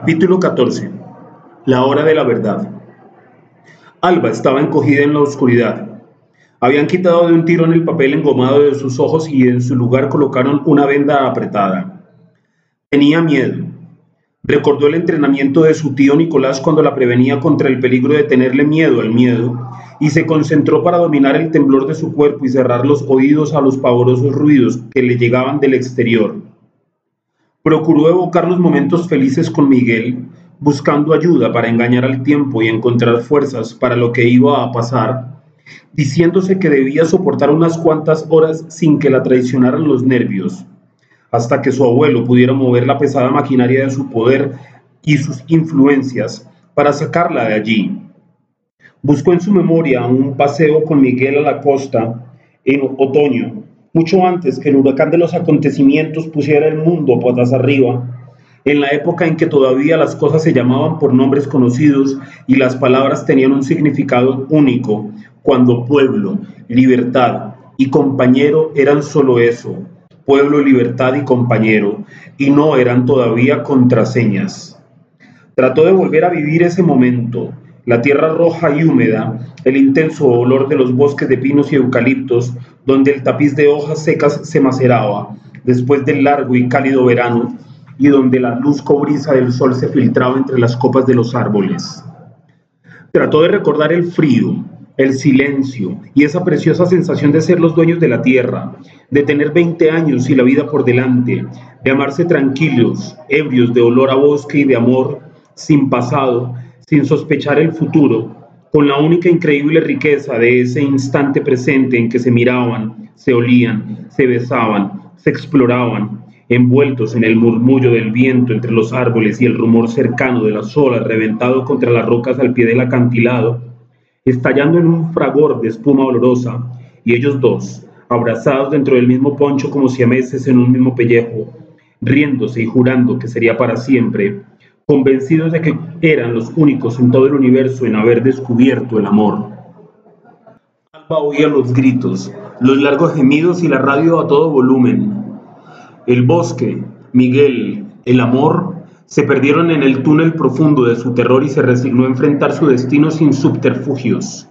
Capítulo 14. La hora de la verdad. Alba estaba encogida en la oscuridad. Habían quitado de un tirón el papel engomado de sus ojos y en su lugar colocaron una venda apretada. Tenía miedo. Recordó el entrenamiento de su tío Nicolás cuando la prevenía contra el peligro de tenerle miedo al miedo, y se concentró para dominar el temblor de su cuerpo y cerrar los oídos a los pavorosos ruidos que le llegaban del exterior. Procuró evocar los momentos felices con Miguel, buscando ayuda para engañar al tiempo y encontrar fuerzas para lo que iba a pasar, diciéndose que debía soportar unas cuantas horas sin que la traicionaran los nervios, hasta que su abuelo pudiera mover la pesada maquinaria de su poder y sus influencias para sacarla de allí. Buscó en su memoria un paseo con Miguel a la costa en otoño, mucho antes que el huracán de los acontecimientos pusiera el mundo patas arriba, en la época en que todavía las cosas se llamaban por nombres conocidos y las palabras tenían un significado único, cuando pueblo, libertad y compañero eran solo eso, pueblo, libertad y compañero, y no eran todavía contraseñas. Trató de volver a vivir ese momento, la tierra roja y húmeda, el intenso olor de los bosques de pinos y eucaliptos, donde el tapiz de hojas secas se maceraba después del largo y cálido verano, y donde la luz cobriza del sol se filtraba entre las copas de los árboles. Trató de recordar el frío, el silencio y esa preciosa sensación de ser los dueños de la tierra, de tener 20 años y la vida por delante, de amarse tranquilos, ebrios de olor a bosque y de amor, sin pasado, sin sospechar el futuro, con la única increíble riqueza de ese instante presente en que se miraban, se olían, se besaban, se exploraban, envueltos en el murmullo del viento entre los árboles y el rumor cercano de las olas reventado contra las rocas al pie del acantilado, estallando en un fragor de espuma olorosa, y ellos dos, abrazados dentro del mismo poncho como siameses en un mismo pellejo, riéndose y jurando que sería para siempre, convencidos de que eran los únicos en todo el universo en haber descubierto el amor. Alba oía los gritos, los largos gemidos y la radio a todo volumen. El bosque, Miguel, el amor, se perdieron en el túnel profundo de su terror y se resignó a enfrentar su destino sin subterfugios.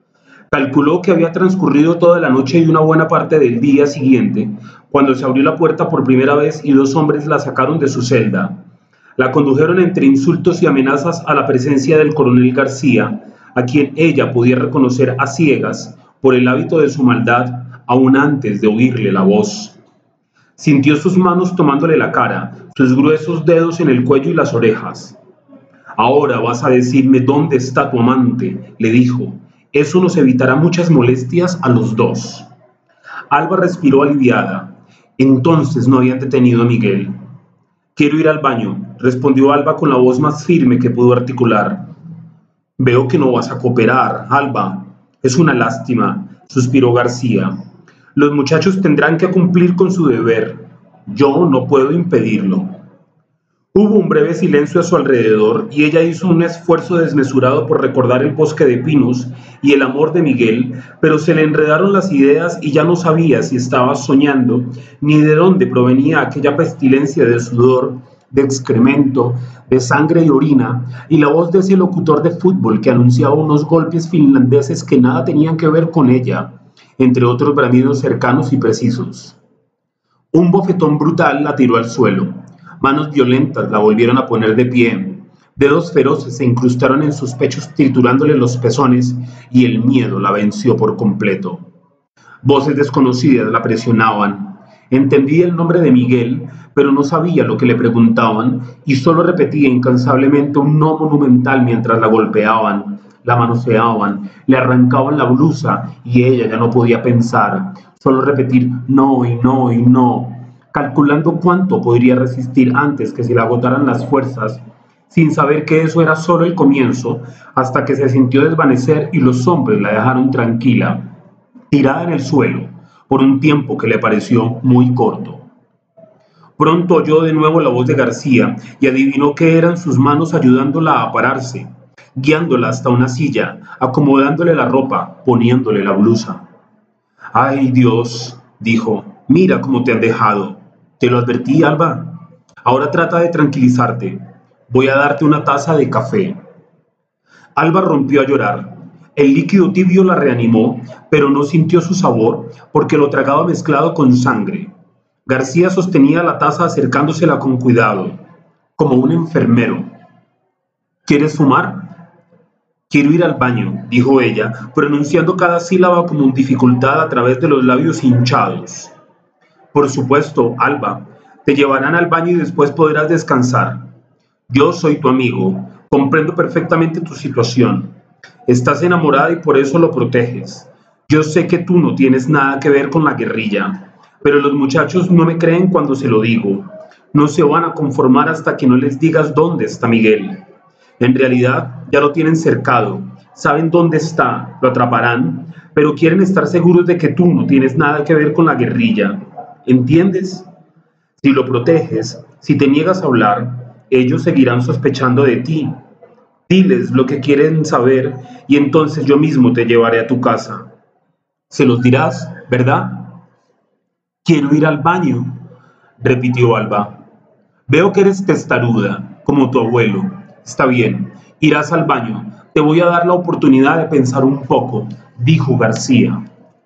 Calculó que había transcurrido toda la noche y una buena parte del día siguiente, cuando se abrió la puerta por primera vez y dos hombres la sacaron de su celda. La condujeron entre insultos y amenazas a la presencia del coronel García, a quien ella podía reconocer a ciegas por el hábito de su maldad, aún antes de oírle la voz. Sintió sus manos tomándole la cara, sus gruesos dedos en el cuello y las orejas. «Ahora vas a decirme dónde está tu amante», le dijo. «Eso nos evitará muchas molestias a los dos». Alba respiró aliviada. Entonces no habían detenido a Miguel. «Quiero ir al baño», respondió Alba con la voz más firme que pudo articular. «Veo que no vas a cooperar, Alba. Es una lástima», suspiró García. «Los muchachos tendrán que cumplir con su deber. Yo no puedo impedirlo». Hubo un breve silencio a su alrededor y ella hizo un esfuerzo desmesurado por recordar el bosque de pinos y el amor de Miguel, pero se le enredaron las ideas y ya no sabía si estaba soñando ni de dónde provenía aquella pestilencia de sudor, de excremento, de sangre y orina, y la voz de ese locutor de fútbol que anunciaba unos golpes finlandeses que nada tenían que ver con ella, entre otros bramidos cercanos y precisos. Un bofetón brutal la tiró al suelo. Manos violentas la volvieron a poner de pie. Dedos feroces se incrustaron en sus pechos triturándole los pezones y el miedo la venció por completo. Voces desconocidas la presionaban. Entendía el nombre de Miguel, pero no sabía lo que le preguntaban y solo repetía incansablemente un no monumental mientras la golpeaban, la manoseaban, le arrancaban la blusa y ella ya no podía pensar, solo repetir no y no y no, calculando cuánto podría resistir antes que se le agotaran las fuerzas, sin saber que eso era solo el comienzo, hasta que se sintió desvanecer y los hombres la dejaron tranquila, tirada en el suelo, por un tiempo que le pareció muy corto. Pronto oyó de nuevo la voz de García y adivinó que eran sus manos ayudándola a pararse, guiándola hasta una silla, acomodándole la ropa, poniéndole la blusa. «Ay, Dios», dijo, «mira cómo te han dejado. Te lo advertí, Alba. Ahora trata de tranquilizarte. Voy a darte una taza de café. Alba rompió a llorar. El líquido tibio la reanimó, pero no sintió su sabor porque lo tragaba mezclado con sangre. García sostenía la taza acercándosela con cuidado, como un enfermero. ¿Quieres fumar? Quiero ir al baño, dijo ella, pronunciando cada sílaba con dificultad a través de los labios hinchados. Por supuesto, Alba, te llevarán al baño y después podrás descansar. Yo soy tu amigo, comprendo perfectamente tu situación. Estás enamorada y por eso lo proteges. Yo sé que tú no tienes nada que ver con la guerrilla, pero los muchachos no me creen cuando se lo digo. No se van a conformar hasta que no les digas dónde está Miguel. En realidad, ya lo tienen cercado, saben dónde está, lo atraparán, pero quieren estar seguros de que tú no tienes nada que ver con la guerrilla. ¿Entiendes? Si lo proteges, si te niegas a hablar, ellos seguirán sospechando de ti. Diles lo que quieren saber y entonces yo mismo te llevaré a tu casa. Se los dirás, ¿verdad? Quiero ir al baño, repitió Alba. Veo que eres testaruda, como tu abuelo. Está bien, irás al baño. Te voy a dar la oportunidad de pensar un poco, dijo García.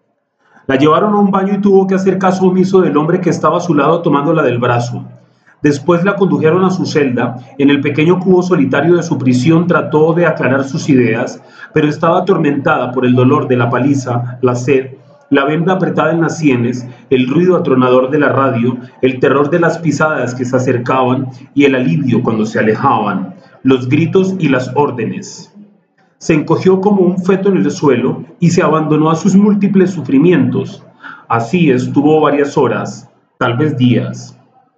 La llevaron a un baño y tuvo que hacer caso omiso del hombre que estaba a su lado tomándola del brazo. Después la condujeron a su celda. En el pequeño cubo solitario de su prisión trató de aclarar sus ideas, pero estaba atormentada por el dolor de la paliza, la sed, la venda apretada en las sienes, el ruido atronador de la radio, el terror de las pisadas que se acercaban y el alivio cuando se alejaban, los gritos y las órdenes. Se encogió como un feto en el suelo y se abandonó a sus múltiples sufrimientos. Así estuvo varias horas, tal vez días.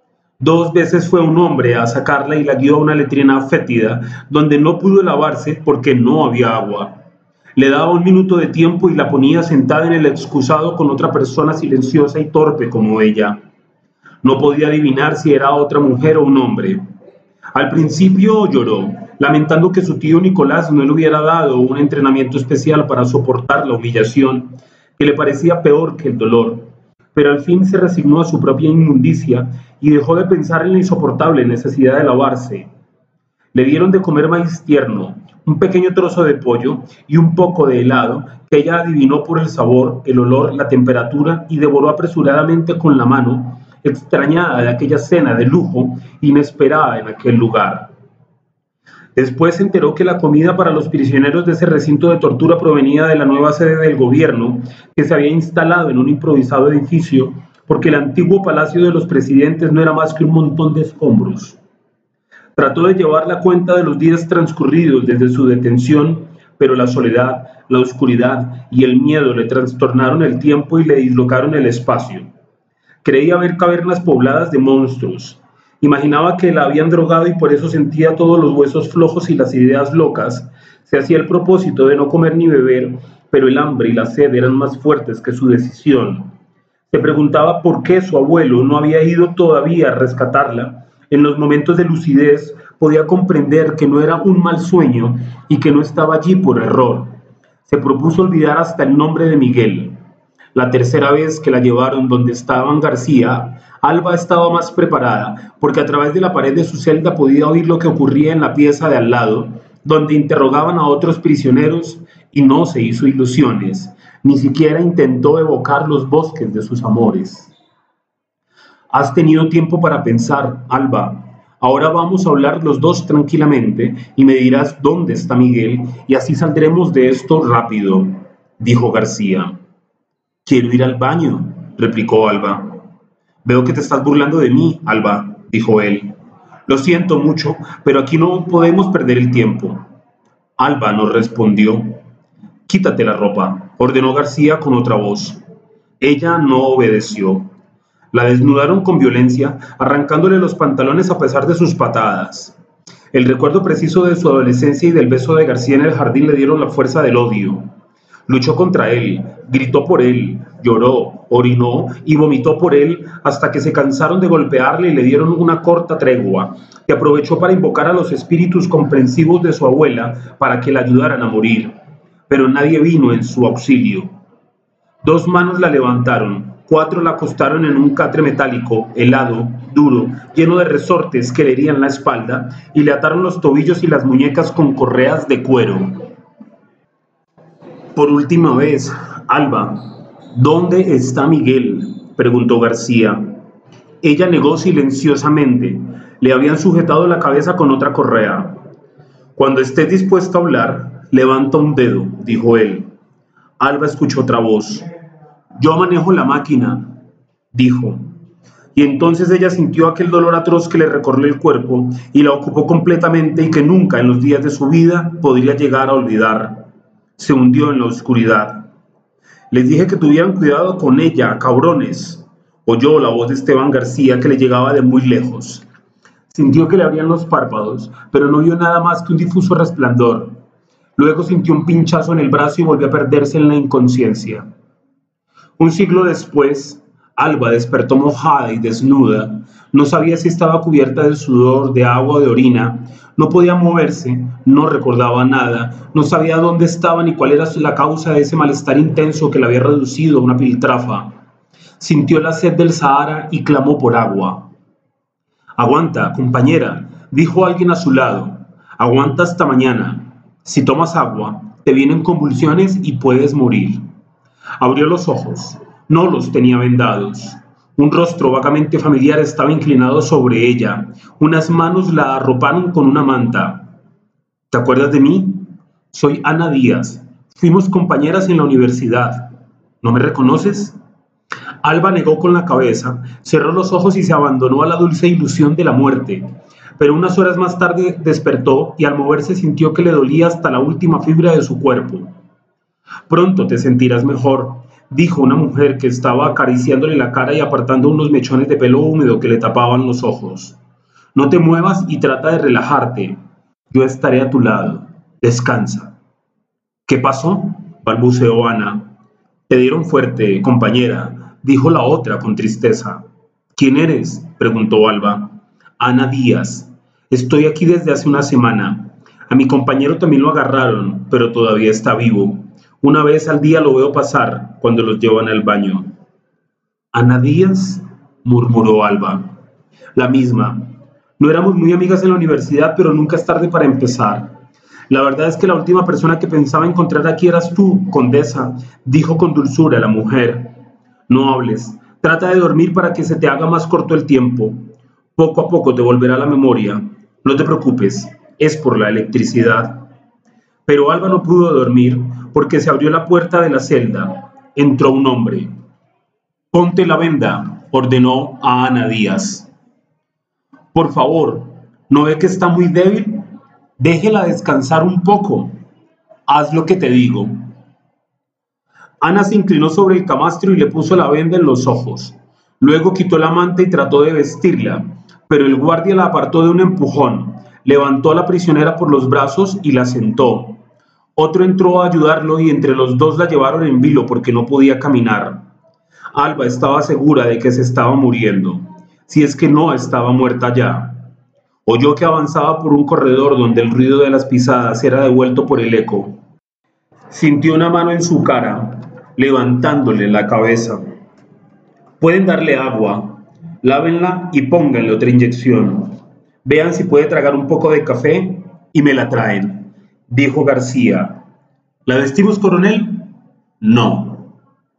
2 veces fue un hombre a sacarla y la guió a una letrina fétida, donde no pudo lavarse porque no había agua. Le daba 1 minuto de tiempo y la ponía sentada en el excusado con otra persona silenciosa y torpe como ella. No podía adivinar si era otra mujer o un hombre. Al principio lloró, lamentando que su tío Nicolás no le hubiera dado un entrenamiento especial para soportar la humillación, que le parecía peor que el dolor. Pero al fin se resignó a su propia inmundicia y dejó de pensar en la insoportable necesidad de lavarse. Le dieron de comer maíz tierno, un pequeño trozo de pollo y un poco de helado que ella adivinó por el sabor, el olor, la temperatura y devoró apresuradamente con la mano, extrañada de aquella cena de lujo inesperada en aquel lugar. Después se enteró que la comida para los prisioneros de ese recinto de tortura provenía de la nueva sede del gobierno, que se había instalado en un improvisado edificio, porque el antiguo palacio de los presidentes no era más que un montón de escombros. Trató de llevar la cuenta de los días transcurridos desde su detención, pero la soledad, la oscuridad y el miedo le trastornaron el tiempo y le dislocaron el espacio. Creía ver cavernas pobladas de monstruos. Imaginaba que la habían drogado y por eso sentía todos los huesos flojos y las ideas locas. Se hacía el propósito de no comer ni beber, pero el hambre y la sed eran más fuertes que su decisión. Se preguntaba por qué su abuelo no había ido todavía a rescatarla. En los momentos de lucidez podía comprender que no era un mal sueño y que no estaba allí por error. Se propuso olvidar hasta el nombre de Miguel. La tercera vez que la llevaron donde estaban García, Alba estaba más preparada, porque a través de la pared de su celda podía oír lo que ocurría en la pieza de al lado, donde interrogaban a otros prisioneros, y no se hizo ilusiones, ni siquiera intentó evocar los bosques de sus amores. Has tenido tiempo para pensar, Alba. Ahora vamos a hablar los dos tranquilamente y me dirás dónde está Miguel y así saldremos de esto rápido, dijo García. Quiero ir al baño, replicó Alba. Veo que te estás burlando de mí, Alba, dijo él. Lo siento mucho, pero aquí no podemos perder el tiempo. Alba no respondió. Quítate la ropa, ordenó García con otra voz. Ella no obedeció. La desnudaron con violencia, arrancándole los pantalones a pesar de sus patadas. El recuerdo preciso de su adolescencia y del beso de García en el jardín le dieron la fuerza del odio. Luchó contra él, gritó por él, lloró, orinó y vomitó por él hasta que se cansaron de golpearle y le dieron una corta tregua, que aprovechó para invocar a los espíritus comprensivos de su abuela para que la ayudaran a morir. Pero nadie vino en su auxilio. 2 manos la levantaron, 4 la acostaron en un catre metálico, helado, duro, lleno de resortes que le herían la espalda, y le ataron los tobillos y las muñecas con correas de cuero. Por última vez, Alba, ¿dónde está Miguel?, preguntó García. Ella negó silenciosamente. Le habían sujetado la cabeza con otra correa. Cuando estés dispuesto a hablar, levanta un dedo, dijo él. Alba escuchó otra voz. Yo manejo la máquina, dijo. Y entonces ella sintió aquel dolor atroz que le recorrió el cuerpo y la ocupó completamente y que nunca en los días de su vida podría llegar a olvidar. Se hundió en la oscuridad. Les dije que tuvieran cuidado con ella, cabrones. Oyó la voz de Esteban García que le llegaba de muy lejos. Sintió que le abrían los párpados, pero no vio nada más que un difuso resplandor. Luego sintió un pinchazo en el brazo y volvió a perderse en la inconsciencia. Un siglo después, Alba despertó mojada y desnuda. No sabía si estaba cubierta de sudor, de agua o de orina. No podía moverse, no recordaba nada, no sabía dónde estaba ni cuál era la causa de ese malestar intenso que la había reducido a una piltrafa. Sintió la sed del Sahara y clamó por agua. Aguanta, compañera, dijo alguien a su lado. Aguanta hasta mañana. Si tomas agua, te vienen convulsiones y puedes morir. Abrió los ojos. No los tenía vendados. Un rostro vagamente familiar estaba inclinado sobre ella. Unas manos la arroparon con una manta. ¿Te acuerdas de mí? Soy Ana Díaz. Fuimos compañeras en la universidad. ¿No me reconoces? Alba negó con la cabeza, cerró los ojos y se abandonó a la dulce ilusión de la muerte. Pero unas horas más tarde despertó y al moverse sintió que le dolía hasta la última fibra de su cuerpo. Pronto te sentirás mejor, dijo una mujer que estaba acariciándole la cara y apartando unos mechones de pelo húmedo que le tapaban los ojos. No te muevas y trata de relajarte. Yo estaré a tu lado. Descansa. ¿Qué pasó?, balbuceó Ana. Te dieron fuerte, compañera, dijo la otra con tristeza. ¿Quién eres?, preguntó Alba. Ana Díaz. Estoy aquí desde hace una semana. A mi compañero también lo agarraron, pero todavía está vivo. Una vez al día lo veo pasar cuando los llevan al baño. ¿Ana Díaz?, murmuró Alba. La misma. No éramos muy amigas en la universidad, pero nunca es tarde para empezar. La verdad es que la última persona que pensaba encontrar aquí eras tú, condesa, dijo con dulzura la mujer. No hables. Trata de dormir para que se te haga más corto el tiempo. Poco a poco te volverá la memoria. No te preocupes, es por la electricidad. Pero Alba no pudo dormir porque se abrió la puerta de la celda. Entró un hombre. Ponte la venda, ordenó a Ana Díaz. Por favor, ¿no ve que está muy débil? Déjela descansar un poco. Haz lo que te digo. Ana se inclinó sobre el camastro y le puso la venda en los ojos. Luego quitó la manta y trató de vestirla, pero el guardia la apartó de un empujón. Levantó a la prisionera por los brazos y la sentó. Otro entró a ayudarlo y entre los dos la llevaron en vilo porque no podía caminar. Alba estaba segura de que se estaba muriendo, si es que no estaba muerta ya. Oyó que avanzaba por un corredor donde el ruido de las pisadas era devuelto por el eco. Sintió una mano en su cara, levantándole la cabeza. Pueden darle agua, lávenla y pónganle otra inyección. Vean si puede tragar un poco de café y me la traen, dijo García. ¿La vestimos, coronel? No.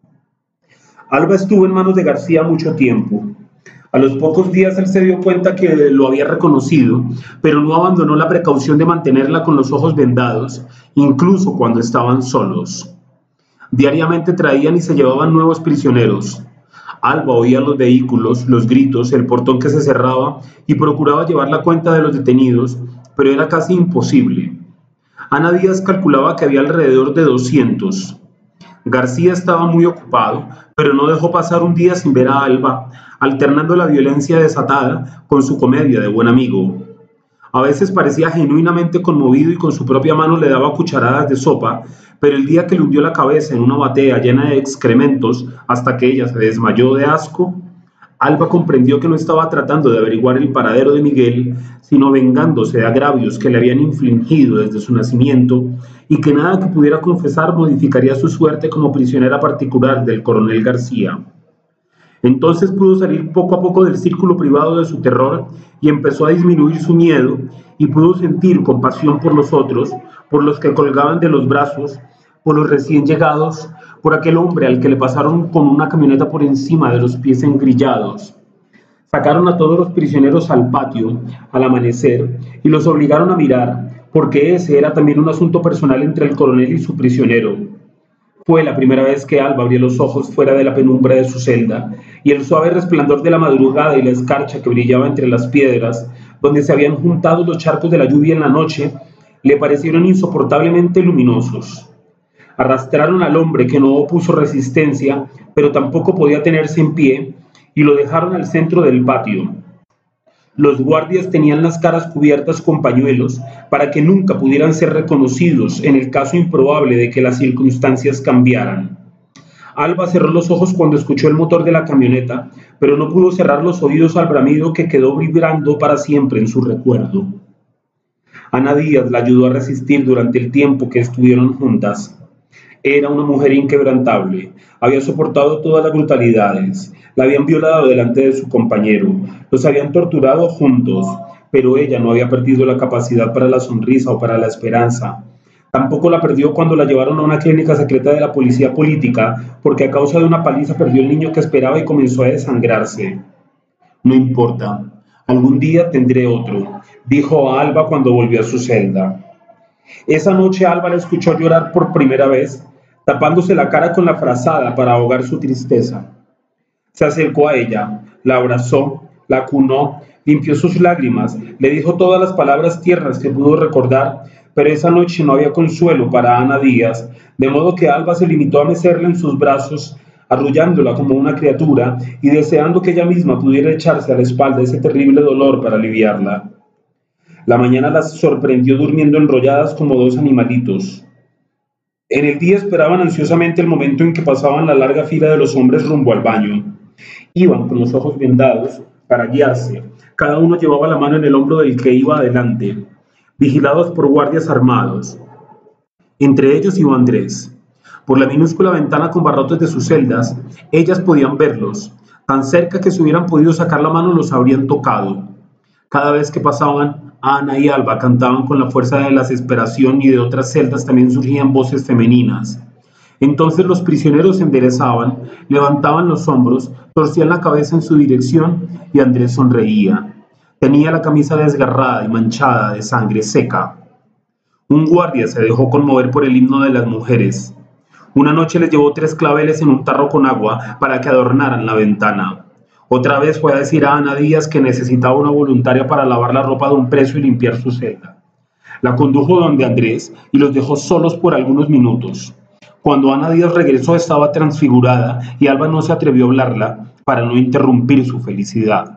Alba estuvo en manos de García mucho tiempo. A los pocos días él se dio cuenta que lo había reconocido, pero no abandonó la precaución de mantenerla con los ojos vendados, incluso cuando estaban solos. Diariamente traían y se llevaban nuevos prisioneros. Alba oía los vehículos, los gritos, el portón que se cerraba y procuraba llevar la cuenta de los detenidos, pero era casi imposible. Ana Díaz calculaba que había alrededor de 200. García estaba muy ocupado, pero no dejó pasar un día sin ver a Alba, alternando la violencia desatada con su comedia de buen amigo. A veces parecía genuinamente conmovido y con su propia mano le daba cucharadas de sopa, pero el día que le hundió la cabeza en una batea llena de excrementos hasta que ella se desmayó de asco, Alba comprendió que no estaba tratando de averiguar el paradero de Miguel, sino vengándose de agravios que le habían infligido desde su nacimiento y que nada que pudiera confesar modificaría su suerte como prisionera particular del coronel García. Entonces pudo salir poco a poco del círculo privado de su terror y empezó a disminuir su miedo y pudo sentir compasión por los otros, por los que colgaban de los brazos, por los recién llegados, por aquel hombre al que le pasaron con una camioneta por encima de los pies engrillados. Sacaron a todos los prisioneros al patio al amanecer y los obligaron a mirar, porque ese era también un asunto personal entre el coronel y su prisionero. Fue la primera vez que Alba abrió los ojos fuera de la penumbra de su celda, y el suave resplandor de la madrugada y la escarcha que brillaba entre las piedras, donde se habían juntado los charcos de la lluvia en la noche, le parecieron insoportablemente luminosos. Arrastraron al hombre que no opuso resistencia, pero tampoco podía tenerse en pie, y lo dejaron al centro del patio. Los guardias tenían las caras cubiertas con pañuelos para que nunca pudieran ser reconocidos en el caso improbable de que las circunstancias cambiaran. Alba cerró los ojos cuando escuchó el motor de la camioneta, pero no pudo cerrar los oídos al bramido que quedó vibrando para siempre en su recuerdo. Ana Díaz la ayudó a resistir durante el tiempo que estuvieron juntas. Era una mujer inquebrantable, había soportado todas las brutalidades, la habían violado delante de su compañero, los habían torturado juntos, pero ella no había perdido la capacidad para la sonrisa o para la esperanza. Tampoco la perdió cuando la llevaron a una clínica secreta de la policía política, porque a causa de una paliza perdió el niño que esperaba y comenzó a desangrarse. No importa, algún día tendré otro, dijo a Alba cuando volvió a su celda. Esa noche Alba la escuchó llorar por primera vez, tapándose la cara con la frazada para ahogar su tristeza. Se acercó a ella, la abrazó, la acunó, limpió sus lágrimas, le dijo todas las palabras tiernas que pudo recordar, pero esa noche no había consuelo para Ana Díaz, de modo que Alba se limitó a mecerla en sus brazos, arrullándola como una criatura y deseando que ella misma pudiera echarse a la espalda ese terrible dolor para aliviarla. La mañana las sorprendió durmiendo enrolladas como dos animalitos. En el día esperaban ansiosamente el momento en que pasaban la larga fila de los hombres rumbo al baño. Iban con los ojos vendados para guiarse. Cada uno llevaba la mano en el hombro del que iba adelante, vigilados por guardias armados. Entre ellos iba Andrés. Por la minúscula ventana con barrotes de sus celdas, ellas podían verlos. Tan cerca que si hubieran podido sacar la mano los habrían tocado. Cada vez que pasaban, Ana y Alba cantaban con la fuerza de la desesperación y de otras celdas también surgían voces femeninas. Entonces los prisioneros se enderezaban, levantaban los hombros, torcían la cabeza en su dirección y Andrés sonreía. Tenía la camisa desgarrada y manchada de sangre seca. Un guardia se dejó conmover por el himno de las mujeres. Una noche les llevó 3 claveles en un tarro con agua para que adornaran la ventana. Otra vez fue a decir a Ana Díaz que necesitaba una voluntaria para lavar la ropa de un preso y limpiar su celda. La condujo donde Andrés y los dejó solos por algunos minutos. Cuando Ana Díaz regresó estaba transfigurada y Alba no se atrevió a hablarla para no interrumpir su felicidad.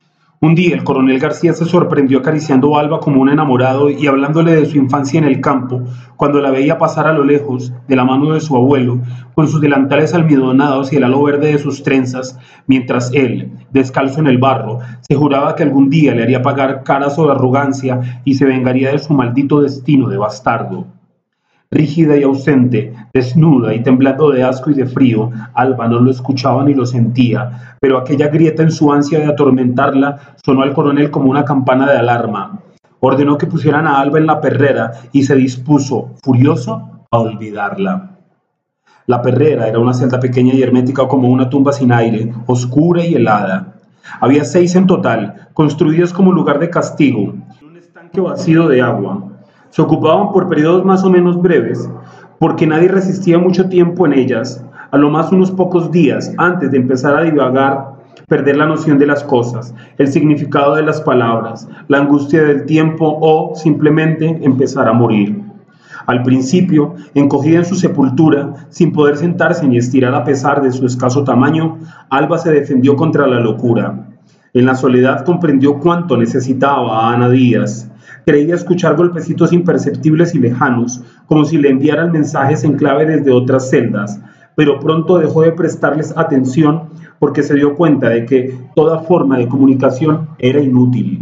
Un día el coronel García se sorprendió acariciando a Alba como un enamorado y hablándole de su infancia en el campo, cuando la veía pasar a lo lejos, de la mano de su abuelo, con sus delantales almidonados y el halo verde de sus trenzas, mientras él, descalzo en el barro, se juraba que algún día le haría pagar cara su arrogancia y se vengaría de su maldito destino de bastardo. Rígida y ausente, desnuda y temblando de asco y de frío, Alba no lo escuchaba ni lo sentía, pero aquella grieta en su ansia de atormentarla sonó al coronel como una campana de alarma. Ordenó que pusieran a Alba en la perrera y se dispuso, furioso, a olvidarla. La perrera era una celda pequeña y hermética como una tumba sin aire, oscura y helada. Había 6 en total, construidas como lugar de castigo, en un estanque vacío de agua. Se ocupaban por periodos más o menos breves, porque nadie resistía mucho tiempo en ellas, a lo más unos pocos días antes de empezar a divagar, perder la noción de las cosas, el significado de las palabras, la angustia del tiempo o simplemente empezar a morir. Al principio, encogida en su sepultura, sin poder sentarse ni estirar a pesar de su escaso tamaño, Alba se defendió contra la locura. En la soledad comprendió cuánto necesitaba a Ana Díaz. Creía escuchar golpecitos imperceptibles y lejanos, como si le enviaran mensajes en clave desde otras celdas, pero pronto dejó de prestarles atención porque se dio cuenta de que toda forma de comunicación era inútil.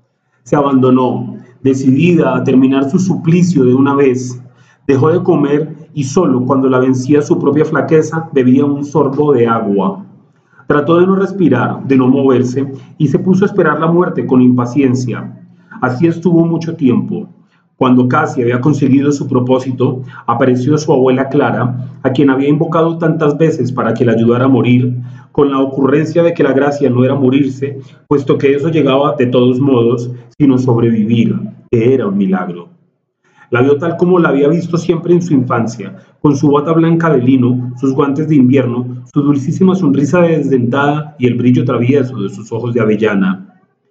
Se abandonó, decidida a terminar su suplicio de una vez. Dejó de comer y solo cuando la vencía su propia flaqueza bebía un sorbo de agua. Trató de no respirar, de no moverse, y se puso a esperar la muerte con impaciencia. Así estuvo mucho tiempo. Cuando casi había conseguido su propósito, apareció su abuela Clara, a quien había invocado tantas veces para que la ayudara a morir, con la ocurrencia de que la gracia no era morirse, puesto que eso llegaba de todos modos, sino sobrevivir, que era un milagro. La vio tal como la había visto siempre en su infancia, con su bata blanca de lino, sus guantes de invierno, su dulcísima sonrisa desdentada y el brillo travieso de sus ojos de avellana.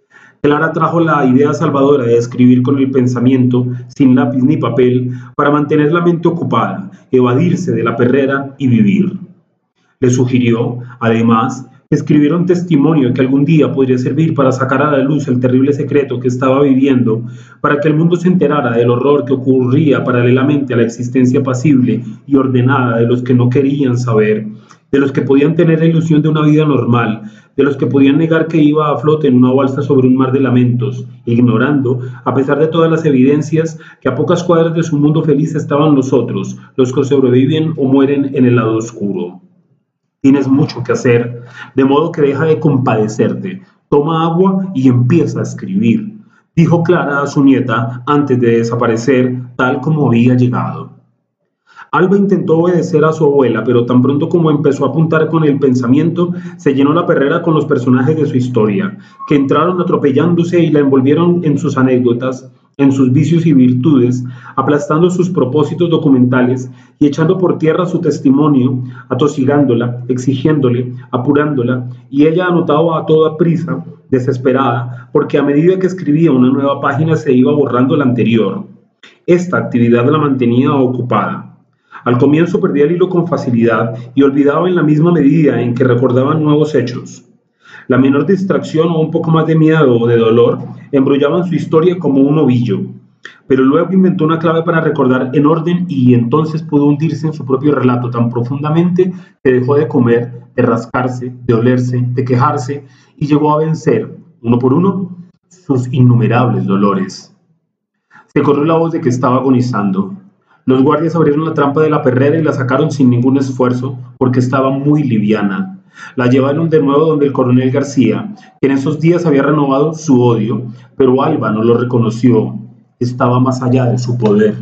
Clara trajo la idea salvadora de escribir con el pensamiento, sin lápiz ni papel, para mantener la mente ocupada, evadirse de la perrera y vivir. Le sugirió, además, que escribiera un testimonio que algún día podría servir para sacar a la luz el terrible secreto que estaba viviendo, para que el mundo se enterara del horror que ocurría paralelamente a la existencia pasible y ordenada de los que no querían saber, de los que podían tener la ilusión de una vida normal, de los que podían negar que iba a flote en una balsa sobre un mar de lamentos, ignorando, a pesar de todas las evidencias, que a pocas cuadras de su mundo feliz estaban los otros, los que sobreviven o mueren en el lado oscuro. Tienes mucho que hacer, de modo que deja de compadecerte, toma agua y empieza a escribir, dijo Clara a su nieta antes de desaparecer tal como había llegado. Alba intentó obedecer a su abuela, pero tan pronto como empezó a apuntar con el pensamiento, se llenó la perrera con los personajes de su historia, que entraron atropellándose y la envolvieron en sus anécdotas, en sus vicios y virtudes, aplastando sus propósitos documentales y echando por tierra su testimonio, atosigándola, exigiéndole, apurándola, y ella anotaba a toda prisa, desesperada, porque a medida que escribía una nueva página se iba borrando la anterior. Esta actividad la mantenía ocupada. Al comienzo perdía el hilo con facilidad y olvidaba en la misma medida en que recordaba nuevos hechos. La menor distracción o un poco más de miedo o de dolor embrollaban su historia como un ovillo, pero luego inventó una clave para recordar en orden y entonces pudo hundirse en su propio relato tan profundamente que dejó de comer, de rascarse, de olerse, de quejarse y llegó a vencer, uno por uno, sus innumerables dolores. Se corrió la voz de que estaba agonizando. Los guardias abrieron la trampa de la perrera y la sacaron sin ningún esfuerzo porque estaba muy liviana. La llevaron de nuevo donde el coronel García, que en esos días había renovado su odio, pero Alba no lo reconoció. Estaba más allá de su poder.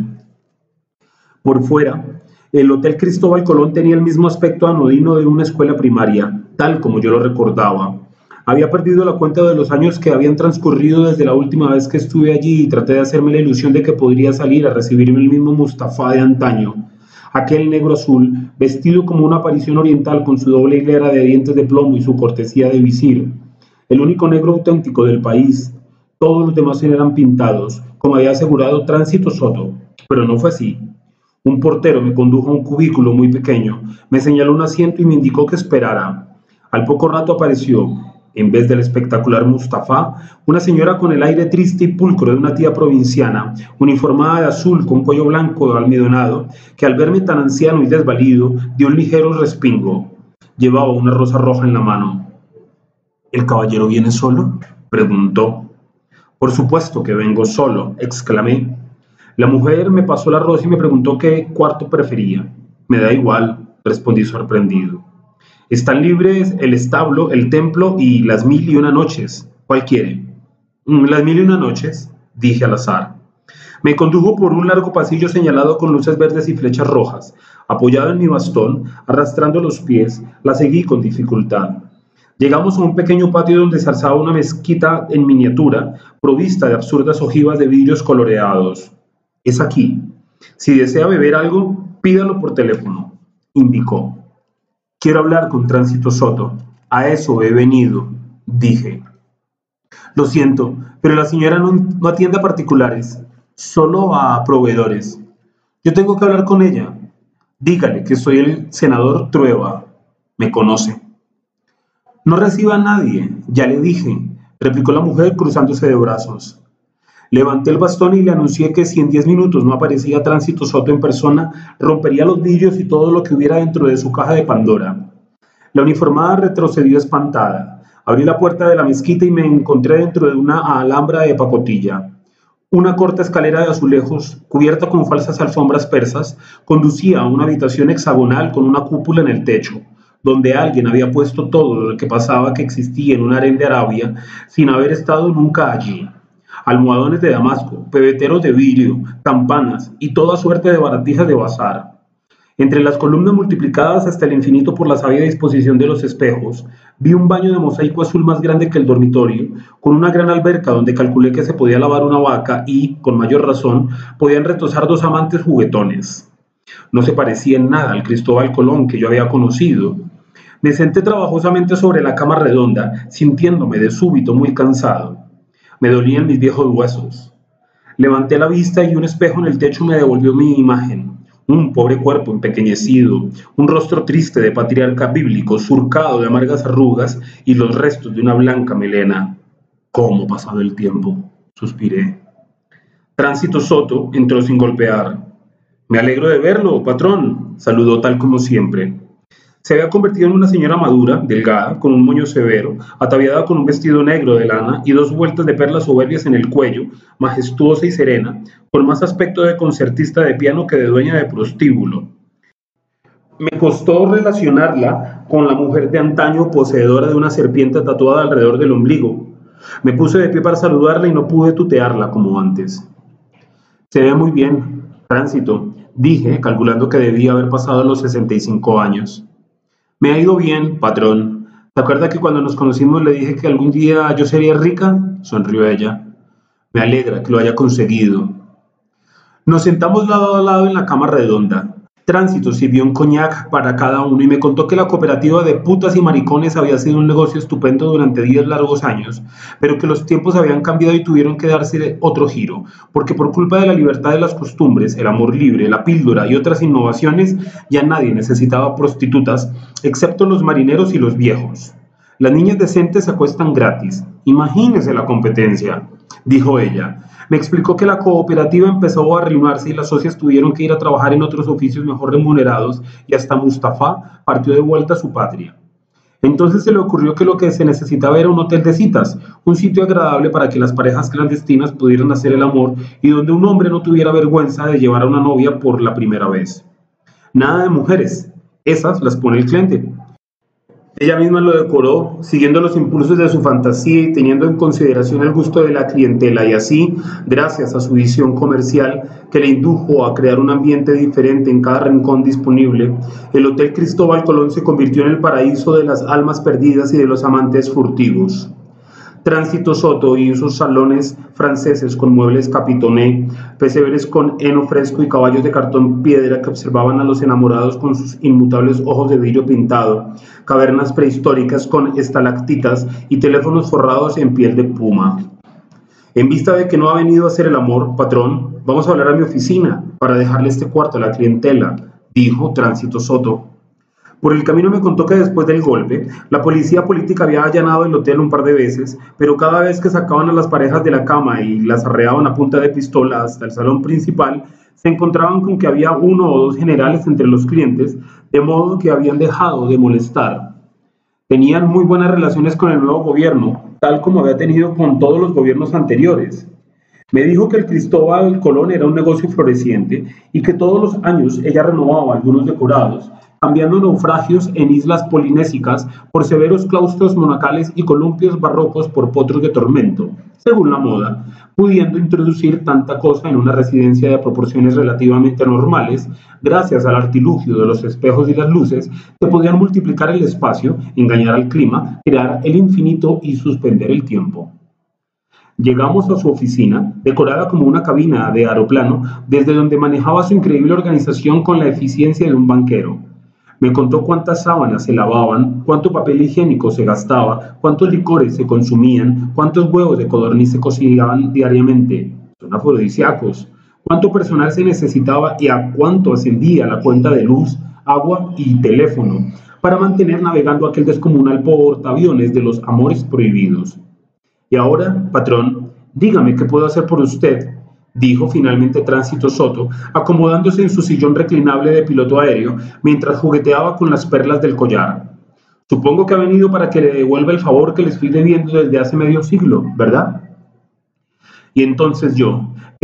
Por fuera, el Hotel Cristóbal Colón tenía el mismo aspecto anodino de una escuela primaria, tal como yo lo recordaba. Había perdido la cuenta de los años que habían transcurrido desde la última vez que estuve allí y traté de hacerme la ilusión de que podría salir a recibirme el mismo Mustafá de antaño. Aquel negro azul, vestido como una aparición oriental con su doble hilera de dientes de plomo y su cortesía de visir. El único negro auténtico del país. Todos los demás eran pintados, como había asegurado Tránsito Soto, pero no fue así. Un portero me condujo a un cubículo muy pequeño, me señaló un asiento y me indicó que esperara. Al poco rato apareció, en vez del espectacular Mustafá, una señora con el aire triste y pulcro de una tía provinciana, uniformada de azul con cuello blanco almidonado, que al verme tan anciano y desvalido, dio un ligero respingo. Llevaba una rosa roja en la mano. ¿El caballero viene solo?, preguntó. Por supuesto que vengo solo, exclamé. La mujer me pasó la rosa y me preguntó qué cuarto prefería. Me da igual, respondí sorprendido. Están libres el establo, el templo y las 1001 noches. ¿Cuál quiere? Las 1001 noches, dije al azar. Me condujo por un largo pasillo señalado con luces verdes y flechas rojas. Apoyado en mi bastón, arrastrando los pies, la seguí con dificultad. Llegamos a un pequeño patio donde se alzaba una mezquita en miniatura, provista de absurdas ojivas de vidrios coloreados. Es aquí. Si desea beber algo, pídalo por teléfono, indicó. Quiero hablar con Tránsito Soto. A eso he venido, dije. Lo siento, pero la señora no atiende a particulares, solo a proveedores. Yo tengo que hablar con ella. Dígale que soy el senador Trueba. Me conoce. No reciba a nadie, ya le dije, replicó la mujer cruzándose de brazos. Levanté el bastón y le anuncié que si en 10 minutos no aparecía Tránsito Soto en persona, rompería los vidrios y todo lo que hubiera dentro de su caja de Pandora. La uniformada retrocedió espantada. Abrí la puerta de la mezquita y me encontré dentro de una alhambra de pacotilla. Una corta escalera de azulejos, cubierta con falsas alfombras persas, conducía a una habitación hexagonal con una cúpula en el techo. donde alguien había puesto todo lo que pasaba que existía en un harén de Arabia sin haber estado nunca allí. Almohadones de damasco, pebeteros de vidrio, campanas y toda suerte de baratijas de bazar. Entre las columnas multiplicadas hasta el infinito por la sabia disposición de los espejos, vi un baño de mosaico azul más grande que el dormitorio, con una gran alberca donde calculé que se podía lavar una vaca y, con mayor razón, podían retozar dos amantes juguetones. No se parecía en nada al Cristóbal Colón que yo había conocido. Me senté trabajosamente sobre la cama redonda, sintiéndome de súbito muy cansado. Me dolían mis viejos huesos. Levanté la vista y un espejo en el techo me devolvió mi imagen. Un pobre cuerpo empequeñecido, un rostro triste de patriarca bíblico, surcado de amargas arrugas y los restos de una blanca melena. ¿Cómo ha pasado el tiempo?, suspiré. Tránsito Soto entró sin golpear. Me alegro de verlo, patrón, saludó tal como siempre. Se había convertido en una señora madura, delgada, con un moño severo, ataviada con un vestido negro de lana y dos vueltas de perlas soberbias en el cuello, majestuosa y serena, con más aspecto de concertista de piano que de dueña de prostíbulo. Me costó relacionarla con la mujer de antaño poseedora de una serpiente tatuada alrededor del ombligo. Me puse de pie para saludarla y no pude tutearla como antes. Se ve muy bien, Tránsito, dije, calculando que debía haber pasado los 65 años. Me ha ido bien, patrón. ¿Se acuerda que cuando nos conocimos le dije que algún día yo sería rica? Sonrió ella. Me alegra que lo haya conseguido. Nos sentamos lado a lado en la cama redonda. Tránsito sirvió un coñac para cada uno y me contó que la cooperativa de putas y maricones había sido un negocio estupendo durante 10 largos años, pero que los tiempos habían cambiado y tuvieron que darse otro giro, porque por culpa de la libertad de las costumbres, el amor libre, la píldora y otras innovaciones, ya nadie necesitaba prostitutas, excepto los marineros y los viejos. Las niñas decentes se acuestan gratis. Imagínese la competencia, dijo ella. Me explicó que la cooperativa empezó a arruinarse y las socias tuvieron que ir a trabajar en otros oficios mejor remunerados y hasta Mustafa partió de vuelta a su patria. Entonces se le ocurrió que lo que se necesitaba era un hotel de citas, un sitio agradable para que las parejas clandestinas pudieran hacer el amor y donde un hombre no tuviera vergüenza de llevar a una novia por la primera vez. Nada de mujeres, esas las pone el cliente. Ella misma lo decoró, siguiendo los impulsos de su fantasía y teniendo en consideración el gusto de la clientela y así, gracias a su visión comercial que le indujo a crear un ambiente diferente en cada rincón disponible, el Hotel Cristóbal Colón se convirtió en el paraíso de las almas perdidas y de los amantes furtivos. Tránsito Soto y sus salones franceses con muebles capitoné, pesebres con heno fresco y caballos de cartón piedra que observaban a los enamorados con sus inmutables ojos de vidrio pintado, cavernas prehistóricas con estalactitas y teléfonos forrados en piel de puma. En vista de que no ha venido a hacer el amor, patrón, vamos a hablar a mi oficina para dejarle este cuarto a la clientela, dijo Tránsito Soto. Por el camino me contó que después del golpe, la policía política había allanado el hotel un par de veces, pero cada vez que sacaban a las parejas de la cama y las arreaban a punta de pistola hasta el salón principal, se encontraban con que había uno o dos generales entre los clientes, de modo que habían dejado de molestar. Tenían muy buenas relaciones con el nuevo gobierno, tal como había tenido con todos los gobiernos anteriores. Me dijo que el Cristóbal Colón era un negocio floreciente y que todos los años ella renovaba algunos decorados, cambiando naufragios en islas polinésicas por severos claustros monacales y columpios barrocos por potros de tormento, según la moda, pudiendo introducir tanta cosa en una residencia de proporciones relativamente normales, gracias al artilugio de los espejos y las luces, que podían multiplicar el espacio, engañar al clima, crear el infinito y suspender el tiempo. Llegamos a su oficina, decorada como una cabina de aeroplano, desde donde manejaba su increíble organización con la eficiencia de un banquero. Me contó cuántas sábanas se lavaban, cuánto papel higiénico se gastaba, cuántos licores se consumían, cuántos huevos de codorniz se cocinaban diariamente, son afrodisíacos, cuánto personal se necesitaba y a cuánto ascendía la cuenta de luz, agua y teléfono para mantener navegando aquel descomunal portaaviones de los amores prohibidos. Y ahora, patrón, dígame qué puedo hacer por usted, dijo finalmente Tránsito Soto, acomodándose en su sillón reclinable de piloto aéreo mientras jugueteaba con las perlas del collar. Supongo que ha venido para que le devuelva el favor que le estoy debiendo desde hace medio siglo, ¿verdad? Y entonces yo,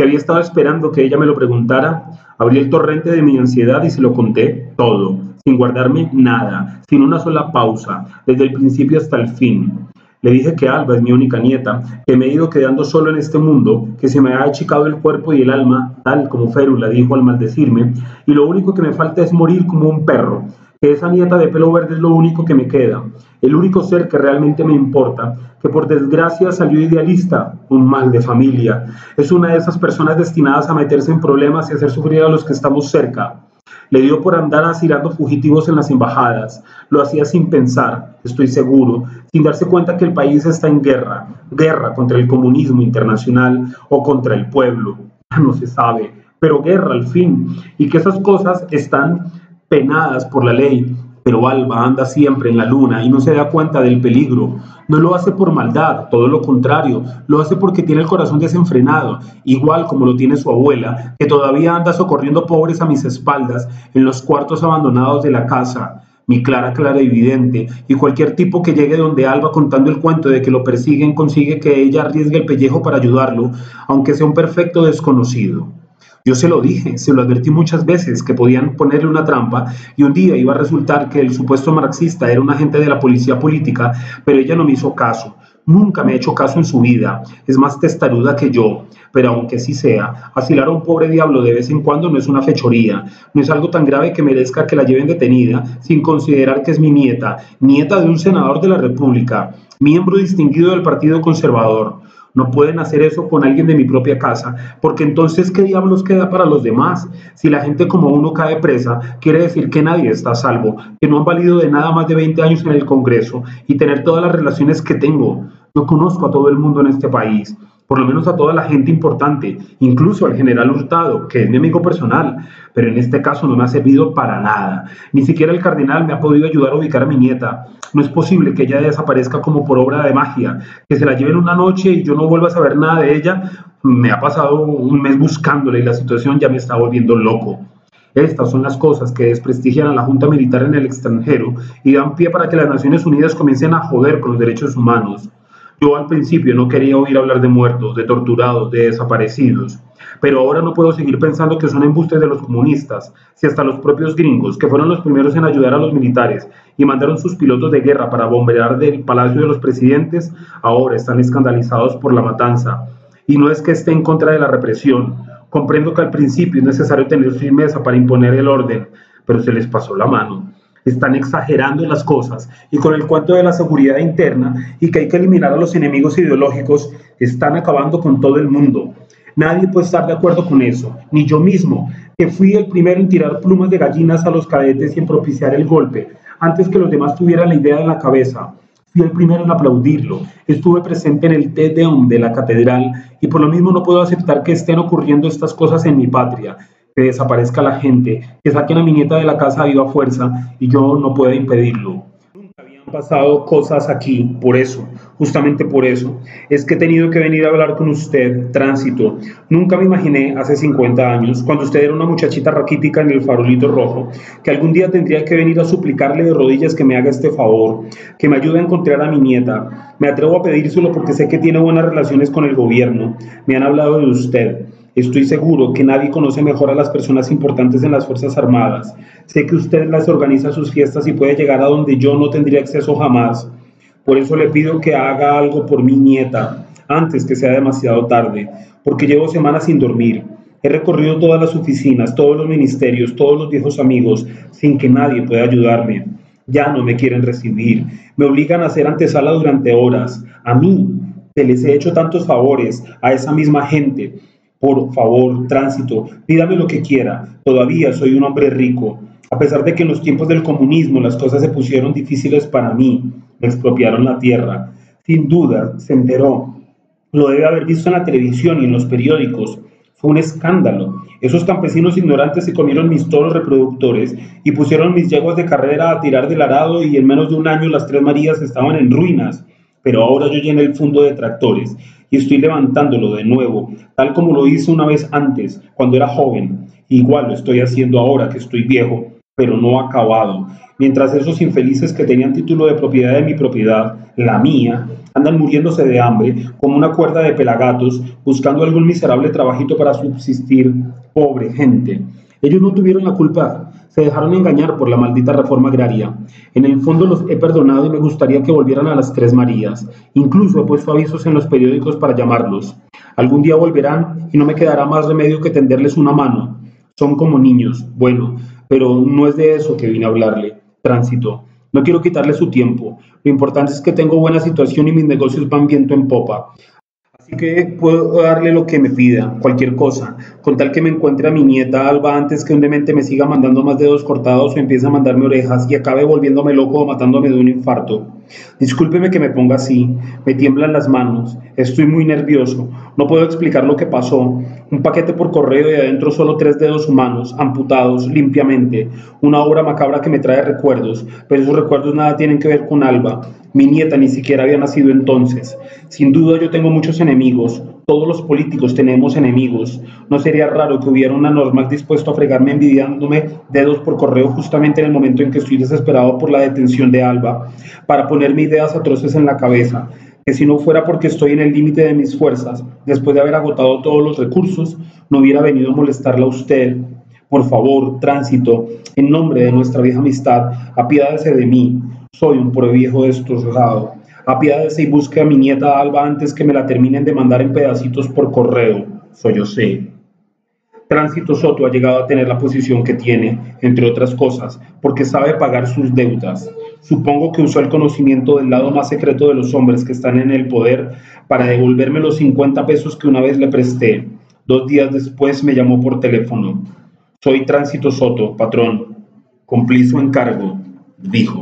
que había estado esperando que ella me lo preguntara. Abrí el torrente de mi ansiedad y se lo conté todo, sin guardarme nada, sin una sola pausa, desde el principio hasta el fin. Le dije que Alba es mi única nieta, que me he ido quedando solo en este mundo, que se me ha achicado el cuerpo y el alma, tal como Férula dijo al maldecirme, y lo único que me falta es morir como un perro, que esa nieta de pelo verde es lo único que me queda, el único ser que realmente me importa, que por desgracia salió idealista, un mal de familia. Es una de esas personas destinadas a meterse en problemas y hacer sufrir a los que estamos cerca. Le dio por andar asilando fugitivos en las embajadas. Lo hacía sin pensar, estoy seguro, sin darse cuenta que el país está en guerra, guerra contra el comunismo internacional o contra el pueblo. No se sabe, pero guerra al fin, y que esas cosas están penadas por la ley. Pero Alba anda siempre en la luna y no se da cuenta del peligro. No lo hace por maldad, todo lo contrario, lo hace porque tiene el corazón desenfrenado, igual como lo tiene su abuela, que todavía anda socorriendo pobres a mis espaldas en los cuartos abandonados de la casa. Mi Clara clarividente, y cualquier tipo que llegue donde Alba contando el cuento de que lo persiguen consigue que ella arriesgue el pellejo para ayudarlo, aunque sea un perfecto desconocido. Yo se lo dije, se lo advertí muchas veces que podían ponerle una trampa y un día iba a resultar que el supuesto marxista era un agente de la policía política, pero ella no me hizo caso. Nunca me ha hecho caso en su vida, es más testaruda que yo, pero aunque así sea, asilar a un pobre diablo de vez en cuando no es una fechoría, no es algo tan grave que merezca que la lleven detenida sin considerar que es mi nieta, nieta de un senador de la República, miembro distinguido del Partido Conservador. No pueden hacer eso con alguien de mi propia casa, porque entonces, ¿qué diablos queda para los demás? Si la gente como uno cae presa, quiere decir que nadie está a salvo, que no han valido de nada más de 20 años en el Congreso y tener todas las relaciones que tengo. Yo conozco a todo el mundo en este país, por lo menos a toda la gente importante, incluso al general Hurtado, que es mi amigo personal, pero en este caso no me ha servido para nada. Ni siquiera el cardenal me ha podido ayudar a ubicar a mi nieta. No es posible que ella desaparezca como por obra de magia, que se la lleven una noche y yo no vuelva a saber nada de ella. Me ha pasado un mes buscándola y la situación ya me está volviendo loco. Estas son las cosas que desprestigian a la Junta Militar en el extranjero y dan pie para que las Naciones Unidas comiencen a joder con los derechos humanos. Yo al principio no quería oír hablar de muertos, de torturados, de desaparecidos, pero ahora no puedo seguir pensando que son embustes de los comunistas, si hasta los propios gringos, que fueron los primeros en ayudar a los militares y mandaron sus pilotos de guerra para bombardear del Palacio de los Presidentes, ahora están escandalizados por la matanza. Y no es que esté en contra de la represión, comprendo que al principio es necesario tener firmeza para imponer el orden, pero se les pasó la mano. Están exagerando las cosas y con el cuento de la seguridad interna y que hay que eliminar a los enemigos ideológicos, están acabando con todo el mundo. Nadie puede estar de acuerdo con eso, ni yo mismo, que fui el primero en tirar plumas de gallinas a los cadetes y en propiciar el golpe, antes que los demás tuvieran la idea en la cabeza. Fui el primero en aplaudirlo, estuve presente en el Te Deum de la catedral y por lo mismo no puedo aceptar que estén ocurriendo estas cosas en mi patria. Que desaparezca la gente, que saquen a mi nieta de la casa a viva fuerza y yo no puedo impedirlo. Nunca habían pasado cosas aquí, por eso, justamente por eso, es que he tenido que venir a hablar con usted, Tránsito. Nunca me imaginé hace 50 años, cuando usted era una muchachita raquítica en el farolito rojo, que algún día tendría que venir a suplicarle de rodillas que me haga este favor, que me ayude a encontrar a mi nieta. Me atrevo a pedírselo porque sé que tiene buenas relaciones con el gobierno. Me han hablado de usted. Estoy seguro que nadie conoce mejor a las personas importantes en las Fuerzas Armadas. Sé que usted las organiza sus fiestas y puede llegar a donde yo no tendría acceso jamás. Por eso le pido que haga algo por mi nieta, antes que sea demasiado tarde, porque llevo semanas sin dormir. He recorrido todas las oficinas, todos los ministerios, todos los viejos amigos, sin que nadie pueda ayudarme. Ya no me quieren recibir. Me obligan a hacer antesala durante horas. A mí, que les he hecho tantos favores, a esa misma gente. Por favor, Tránsito, pídame lo que quiera. Todavía soy un hombre rico. A pesar de que en los tiempos del comunismo las cosas se pusieron difíciles para mí, me expropiaron la tierra. Sin duda, se enteró. Lo debe haber visto en la televisión y en los periódicos. Fue un escándalo. Esos campesinos ignorantes se comieron mis toros reproductores y pusieron mis yeguas de carrera a tirar del arado y en menos de un año las Tres Marías estaban en ruinas. Pero ahora yo llené el fondo de tractores y estoy levantándolo de nuevo, tal como lo hice una vez antes, cuando era joven. Igual lo estoy haciendo ahora que estoy viejo, pero no acabado. Mientras esos infelices que tenían título de propiedad de mi propiedad, la mía, andan muriéndose de hambre como una cuerda de pelagatos, buscando algún miserable trabajito para subsistir. Pobre gente. Ellos no tuvieron la culpa, se dejaron engañar por la maldita reforma agraria. En el fondo los he perdonado y me gustaría que volvieran a las Tres Marías. Incluso he puesto avisos en los periódicos para llamarlos. Algún día volverán y no me quedará más remedio que tenderles una mano. Son como niños. Bueno, pero no es de eso que vine a hablarle. Tránsito. No quiero quitarle su tiempo. Lo importante es que tengo buena situación y mis negocios van viento en popa. Así que puedo darle lo que me pida, cualquier cosa, con tal que me encuentre a mi nieta Alba antes que un demente me siga mandando más dedos cortados o empiece a mandarme orejas y acabe volviéndome loco o matándome de un infarto. Discúlpeme que me ponga así, me tiemblan las manos, estoy muy nervioso, no puedo explicar lo que pasó. Un paquete por correo y adentro solo 3 dedos humanos, amputados, limpiamente. Una obra macabra que me trae recuerdos, pero esos recuerdos nada tienen que ver con Alba. Mi nieta ni siquiera había nacido entonces. Sin duda yo tengo muchos enemigos. Todos los políticos tenemos enemigos. No sería raro que hubiera un anormal dispuesto a fregarme envidiándome dedos por correo justamente en el momento en que estoy desesperado por la detención de Alba, para ponerme ideas atroces en la cabeza, que si no fuera porque estoy en el límite de mis fuerzas, después de haber agotado todos los recursos, no hubiera venido a molestarla a usted. Por favor, Tránsito, en nombre de nuestra vieja amistad, apiádese de mí. Soy un pobre viejo destrozado. Apiádese y busque a mi nieta Alba antes que me la terminen de mandar en pedacitos por correo. Sollocé. Tránsito Soto ha llegado a tener la posición que tiene, entre otras cosas, porque sabe pagar sus deudas. Supongo que usó el conocimiento del lado más secreto de los hombres que están en el poder para devolverme los 50 pesos que una vez le presté. 2 días después me llamó por teléfono. Soy Tránsito Soto, patrón. Cumplí su encargo, dijo.